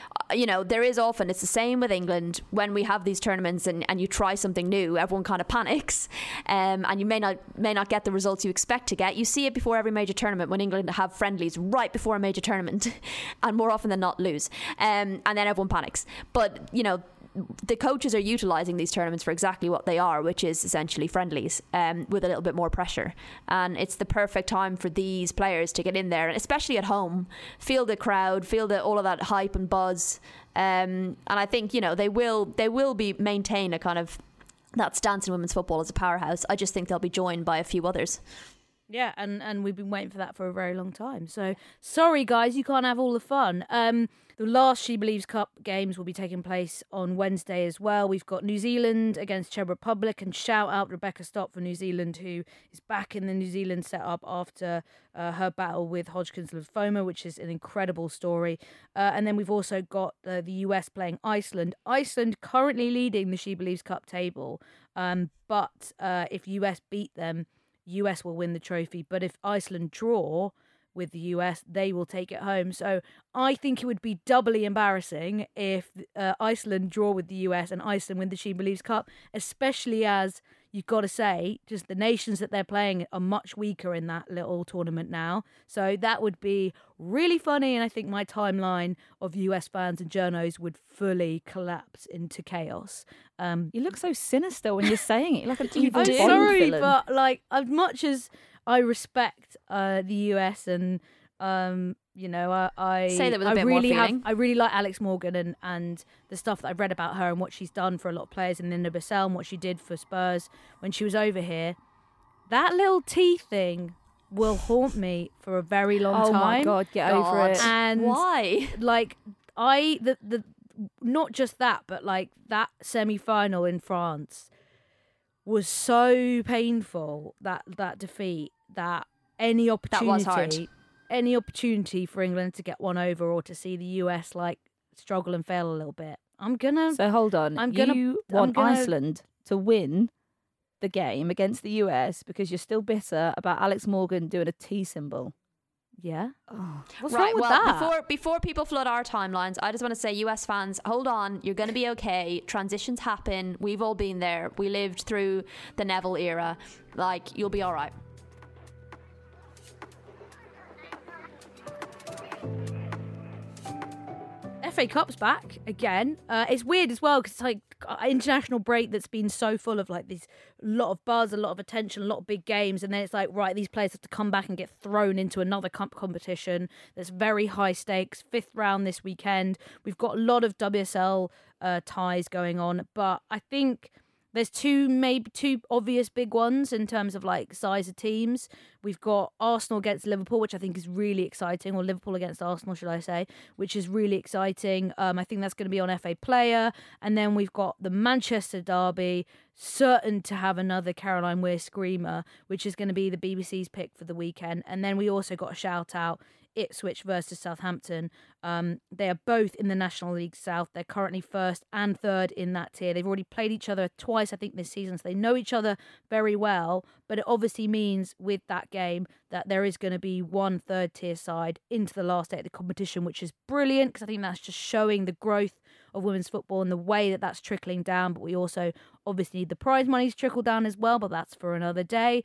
there is often, it's the same with England, when we have these tournaments and you try something new, everyone kind of panics, and you may not get the results you expect to get. You see it before every major tournament when England have friendlies right before a major tournament and more often than not lose. And then everyone panics. But, the coaches are utilising these tournaments for exactly what they are, which is essentially friendlies with a little bit more pressure. And it's the perfect time for these players to get in there, and especially at home, feel the crowd, feel all of that hype and buzz. And I think, they will be maintain a kind of that stance in women's football as a powerhouse. I just think they'll be joined by a few others. Yeah, and we've been waiting for that for a very long time. So, sorry, guys, you can't have all the fun. The last She Believes Cup games will be taking place on Wednesday as well. We've got New Zealand against Czech Republic, and shout out Rebecca Stott for New Zealand, who is back in the New Zealand setup after her battle with Hodgkin's lymphoma, which is an incredible story. And then we've also got the US playing Iceland. Iceland currently leading the She Believes Cup table, but if US beat them, US will win the trophy, but if Iceland draw with the US, they will take it home. So I think it would be doubly embarrassing if Iceland draw with the US and Iceland win the She Believes Cup, especially as you've got to say, just the nations that they're playing are much weaker in that little tournament now. So that would be really funny, and I think my timeline of US fans and journos would fully collapse into chaos. You look so sinister when you're saying it, like a TV I'm Bond sorry, villain. but like as much as I respect the US and I say that with a bit more feeling. I really like Alex Morgan and the stuff that I've read about her and what she's done for a lot of players, and Linda Bissell and what she did for Spurs when she was over here. That little tea thing will haunt me for a very long time. Oh my God, get over it. And why? Like the not just that, but like that semi-final in France was so painful, that defeat, that any opportunity That was hard. Any opportunity for England to get one over or to see the US like struggle and fail a little bit. So hold on. You want gonna- Iceland to win the game against the US because you're still bitter about Alex Morgan doing a T symbol. Yeah. Oh, what's Right, wrong with well, that? before people flood our timelines, I just want to say, US fans, hold on, you're going to be okay. Transitions happen. We've all been there. We lived through the Neville era. Like, you'll be all right. FA Cup's back again. It's weird as well because it's like an international break that's been so full of like this lot of buzz, a lot of attention, a lot of big games, and then it's like, right, these players have to come back and get thrown into another competition that's very high stakes. 5th round this weekend. We've got a lot of WSL ties going on, but I think there's maybe two obvious big ones in terms of like size of teams. We've got Arsenal against Liverpool, which I think is really exciting, or Liverpool against Arsenal, should I say, which is really exciting. I think that's going to be on FA Player. And then we've got the Manchester derby, certain to have another Caroline Weir screamer, which is going to be the BBC's pick for the weekend. And then we also got a shout out, Ipswich versus Southampton. They are both in the National League South. They're currently 1st and 3rd in that tier. They've already played each other twice, I think, this season, so they know each other very well. But it obviously means with that game that there is going to be one 3rd tier side into the last 8 of the competition, which is brilliant because I think that's just showing the growth of women's football and the way that that's trickling down. But we also obviously need the prize money to trickle down as well, but that's for another day.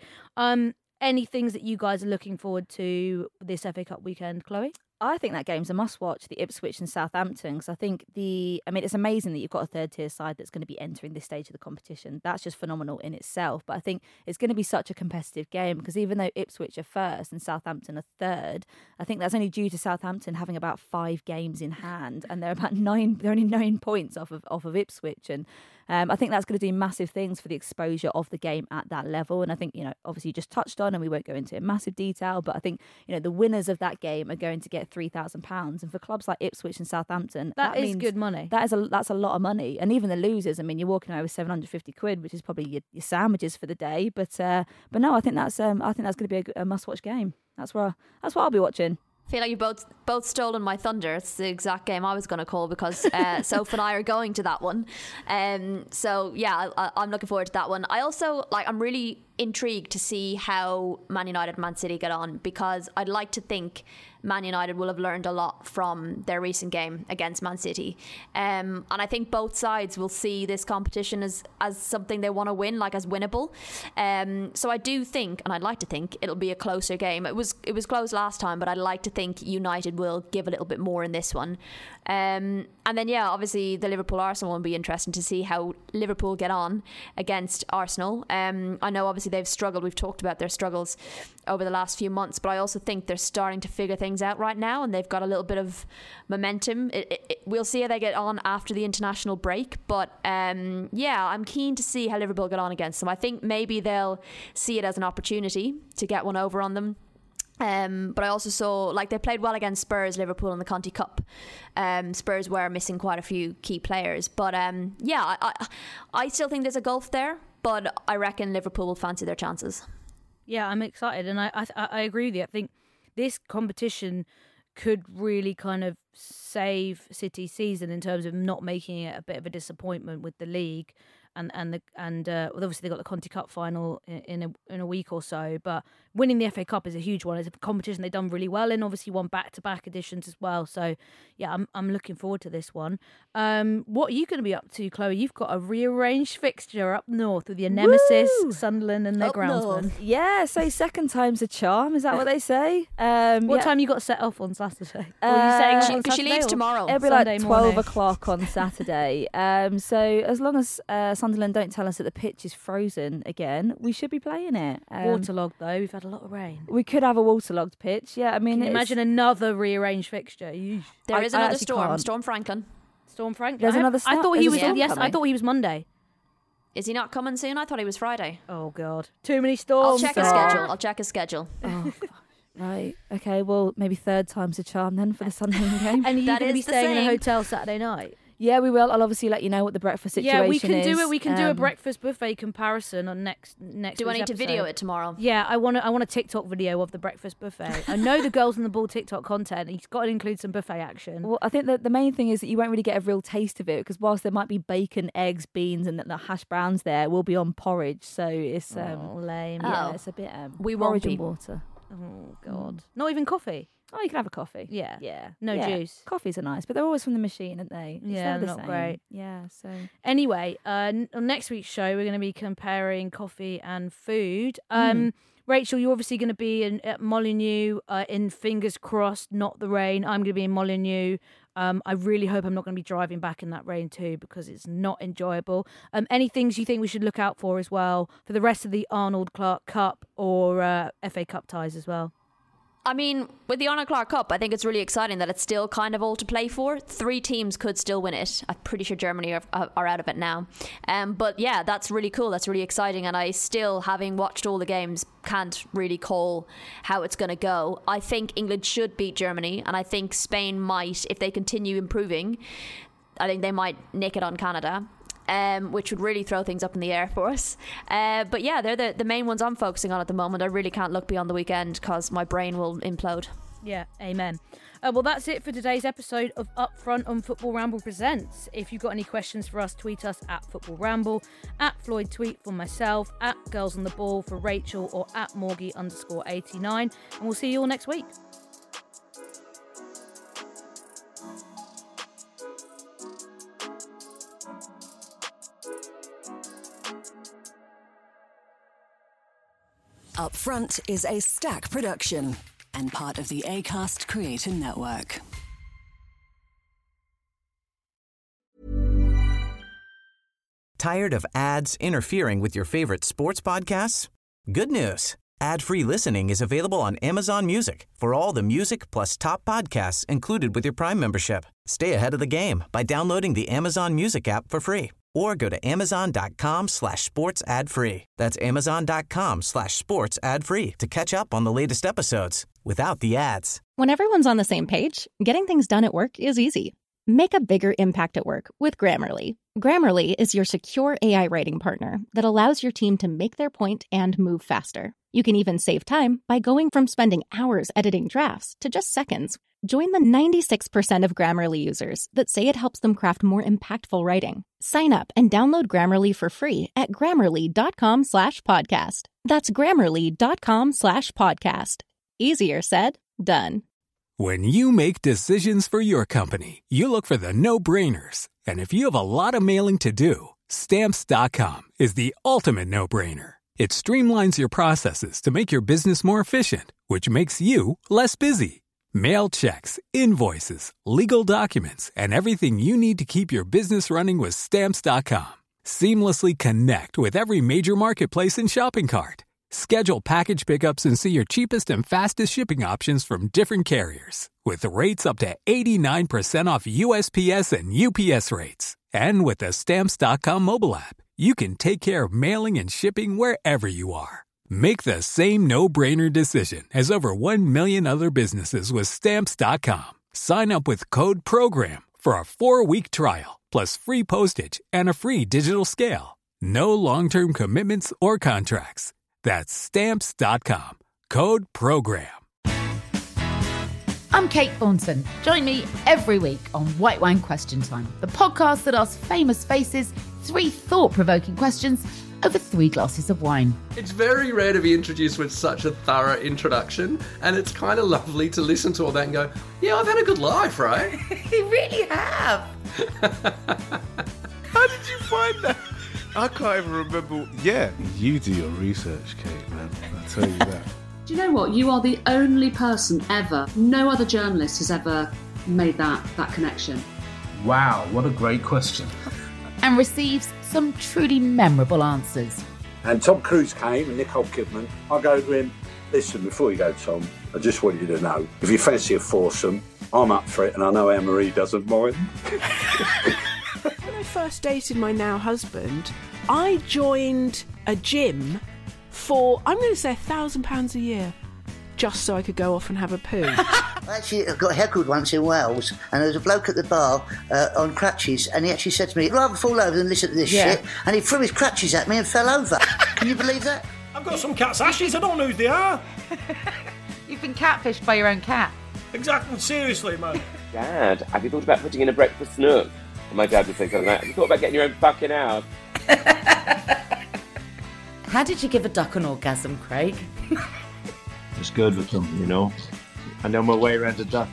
Any things that you guys are looking forward to this FA Cup weekend, Chloe? I think that game's a must-watch, the Ipswich and Southampton, because I think it's amazing that you've got a 3rd-tier side that's going to be entering this stage of the competition. That's just phenomenal in itself. But I think it's going to be such a competitive game because even though Ipswich are 1st and Southampton are 3rd, I think that's only due to Southampton having about 5 games in hand, and they're about 9. They're only 9 points off of Ipswich, and I think that's going to do massive things for the exposure of the game at that level. And I think, obviously you just touched on, and we won't go into it in massive detail, but I think, the winners of that game are going to get £3,000. And for clubs like Ipswich and Southampton, that is means good money. That's a lot of money. And even the losers, you're walking away with £750, which is probably your sandwiches for the day. But no, I think that's going to be a must-watch game. That's what I'll be watching. I feel like you both stolen my thunder. It's the exact game I was going to call because Soph and I are going to that one. So yeah, I'm looking forward to that one. I also I'm really intrigued to see how Man United and Man City get on because I'd like to think Man United will have learned a lot from their recent game against Man City. And I think both sides will see this competition as something they want to win, as winnable. So I do think, and I'd like to think, it'll be a closer game. It was close last time, but I'd like to think United will give a little bit more in this one. And then, obviously the Liverpool-Arsenal one will be interesting to see how Liverpool get on against Arsenal. I know obviously they've struggled. We've talked about their struggles over the last few months, but I also think they're starting to figure things things out right now, and they've got a little bit of momentum. We'll see how they get on after the international break, but yeah, I'm keen to see how Liverpool get on against them. I think maybe they'll see it as an opportunity to get one over on them. But I also saw, like, they played well against Spurs, Liverpool in the Conti Cup. Spurs were missing quite a few key players, but yeah, I still think there's a gulf there, but I reckon Liverpool will fancy their chances. Yeah, I'm excited, and I agree with you. I think this competition could really kind of save City's season in terms of not making it a bit of a disappointment with the league. And obviously they got the Conti Cup final in a week or so, but winning the FA Cup is a huge one. It's a competition they've done really well in. Obviously won back-to-back editions as well. So yeah, I'm looking forward to this one. What are you going to be up to, Chloe? You've got a rearranged fixture up north with your nemesis, Sunderland, and their groundsman. Yeah, so second time's a charm. Is that what they say? What time you got set off on Saturday? Or are you setting Because she leaves tomorrow. It'll be Sunday like 12 morning. o'clock on Saturday. So as long as Sunderland don't tell us that the pitch is frozen again, we should be playing it. Waterlogged though, we've had a lot of rain. We could have a waterlogged pitch. Yeah, I mean, Can you imagine another rearranged fixture? There is another actually storm, can't. Storm Franklin. Storm Franklin. There's another I thought he was. storm Yes, I coming. thought he was Monday. Is he not coming soon? I thought he was Friday. Oh God, too many I'll storms. check his schedule. I'll check his schedule. Oh, right. Okay. Well, maybe third time's a charm then for the Sunderland game. And you're That going to be is the staying in a same. hotel Saturday night. Yeah, we will. I'll obviously let you know what the breakfast situation is. Yeah, we can do it. We can do a breakfast buffet comparison on next. Do I week's need to video episode. it tomorrow? Yeah, I want a TikTok video of the breakfast buffet. I know the Girls on the Ball TikTok content. You've got to include some buffet action. Well, I think that the main thing is that you won't really get a real taste of it because whilst there might be bacon, eggs, beans, and the hash browns there, will be on porridge. So it's lame. Yeah, Oh. it's a bit We won't porridge be. and water. Oh God, not even coffee. Oh, you can have a coffee. Yeah, Yeah. no Yeah. juice. Coffees are nice, but they're always from the machine, aren't they? It's Yeah, never the not same. great. Yeah, so Anyway, on next week's show, we're going to be comparing coffee and food. Rachel, you're obviously going to be at Molineux in fingers crossed, not the rain. I'm going to be in Molineux. I really hope I'm not going to be driving back in that rain too because it's not enjoyable. Any things you think we should look out for as well for the rest of the Arnold Clark Cup or FA Cup ties as well? I mean, with the Arnold Clark Cup, I think it's really exciting that it's still kind of all to play for. 3 teams could still win it. I'm pretty sure Germany are out of it now. But yeah, that's really cool. That's really exciting. And I still, having watched all the games, can't really call how it's going to go. I think England should beat Germany. And I think Spain might, if they continue improving, I think they might nick it on Canada. Which would really throw things up in the air for us. But yeah, they're the main ones I'm focusing on at the moment. I really can't look beyond the weekend because my brain will implode. Yeah, amen. Well, that's it for today's episode of Upfront on Football Ramble Presents. If you've got any questions for us, tweet us at Football Ramble, at Floyd Tweet for myself, at Girls on the Ball for Rachel, or at Morgie_89. And we'll see you all next week. Upfront is a Stack production and part of the Acast Creator Network. Tired of ads interfering with your favorite sports podcasts? Good news. Ad-free listening is available on Amazon Music for all the music plus top podcasts included with your Prime membership. Stay ahead of the game by downloading the Amazon Music app for free or go to amazon.com/sports ad free. That's amazon.com/sports ad free to catch up on the latest episodes without the ads. When everyone's on the same page, getting things done at work is easy. Make a bigger impact at work with Grammarly. Grammarly is your secure AI writing partner that allows your team to make their point and move faster. You can even save time by going from spending hours editing drafts to just seconds. Join the 96% of Grammarly users that say it helps them craft more impactful writing. Sign up and download Grammarly for free at Grammarly.com/podcast. That's Grammarly.com/podcast. Easier said, done. When you make decisions for your company, you look for the no-brainers. And if you have a lot of mailing to do, Stamps.com is the ultimate no-brainer. It streamlines your processes to make your business more efficient, which makes you less busy. Mail checks, invoices, legal documents, and everything you need to keep your business running with Stamps.com. Seamlessly connect with every major marketplace and shopping cart. Schedule package pickups and see your cheapest and fastest shipping options from different carriers, with rates up to 89% off USPS and UPS rates. And with the Stamps.com mobile app, you can take care of mailing and shipping wherever you are. Make the same no-brainer decision as over 1 million other businesses with Stamps.com. Sign up with code PROGRAM for a 4-week trial, plus free postage and a free digital scale. No long-term commitments or contracts. That's Stamps.com. Code PROGRAM. I'm Kate Thornton. Join me every week on White Wine Question Time, the podcast that asks famous faces 3 thought-provoking questions over 3 glasses of wine. It's very rare to be introduced with such a thorough introduction, and it's kind of lovely to listen to all that and go, yeah, I've had a good life, right? You really have. How did you find that? I can't even remember. Yeah, you do your research, Kate, man. I tell you that. Do you know what? You are the only person ever. No other journalist has ever made that connection. Wow, what a great question. And receives some truly memorable answers. And Tom Cruise came and Nicole Kidman. I go to him, listen, before you go, Tom, I just want you to know, if you fancy a foursome, I'm up for it, and I know Anne-Marie doesn't mind. When I first dated my now husband, I joined a gym for, I'm going to say, £1,000 a year, just so I could go off and have a poo. Actually, I got heckled once in Wales, and there was a bloke at the bar on crutches, and he actually said to me, I'd rather fall over than listen to this shit, and he threw his crutches at me and fell over. Can you believe that? I've got some cat's ashes, I don't know who they are. You've been catfished by your own cat. Exactly, seriously, man. Dad, have you thought about putting in a breakfast nook? And my dad would say something like that. Have you thought about getting your own fucking house? How did you give a duck an orgasm, Craig? It's good with them, you know. I know my way around a duck.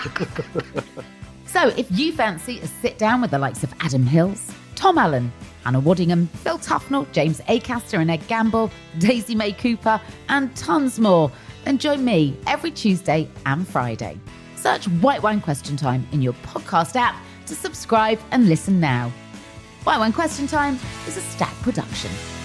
So if you fancy a sit down with the likes of Adam Hills, Tom Allen, Hannah Waddingham, Phil Tufnell, James Acaster and Ed Gamble, Daisy May Cooper, and tons more, then join me every Tuesday and Friday. Search White Wine Question Time in your podcast app to subscribe and listen now. White Wine Question Time is a Stack production.